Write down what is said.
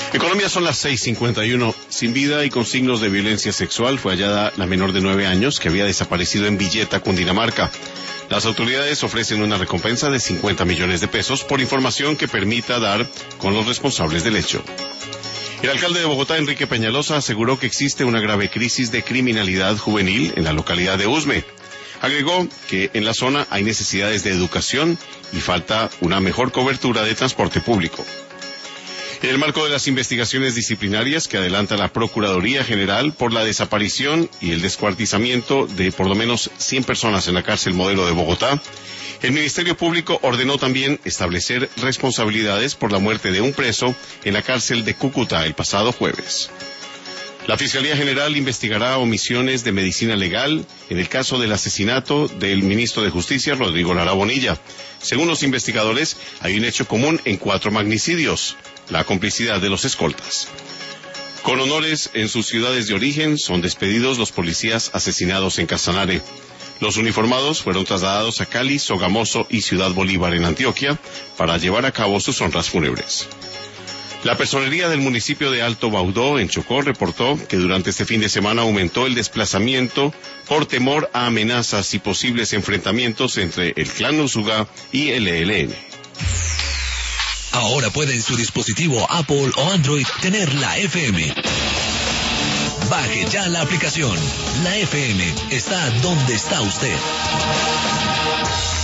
En Colombia son las 6:51. Sin vida y con signos de violencia sexual fue hallada la menor de 9 años que había desaparecido en Villeta, Cundinamarca. Las autoridades ofrecen una recompensa de 50 millones de pesos por información que permita dar con los responsables del hecho. El alcalde de Bogotá, Enrique Peñalosa, aseguró que existe una grave crisis de criminalidad juvenil en la localidad de Usme. Agregó que en la zona hay necesidades de educación y falta una mejor cobertura de transporte público. En el marco de las investigaciones disciplinarias que adelanta la Procuraduría General por la desaparición y el descuartizamiento de por lo menos 100 personas en la cárcel Modelo de Bogotá, el Ministerio Público ordenó también establecer responsabilidades por la muerte de un preso en la cárcel de Cúcuta el pasado jueves. La Fiscalía General investigará omisiones de medicina legal en el caso del asesinato del ministro de Justicia, Rodrigo Lara Bonilla. Según los investigadores, hay un hecho común en 4 magnicidios: la complicidad de los escoltas. Con honores en sus ciudades de origen son despedidos los policías asesinados en Casanare. Los uniformados fueron trasladados a Cali, Sogamoso y Ciudad Bolívar en Antioquia para llevar a cabo sus honras fúnebres. La personería del municipio de Alto Baudó, en Chocó, reportó que durante este fin de semana aumentó el desplazamiento por temor a amenazas y posibles enfrentamientos entre el clan Usuga y el ELN. Ahora puede en su dispositivo Apple o Android tener la FM. Baje ya la aplicación. La FM está donde está usted.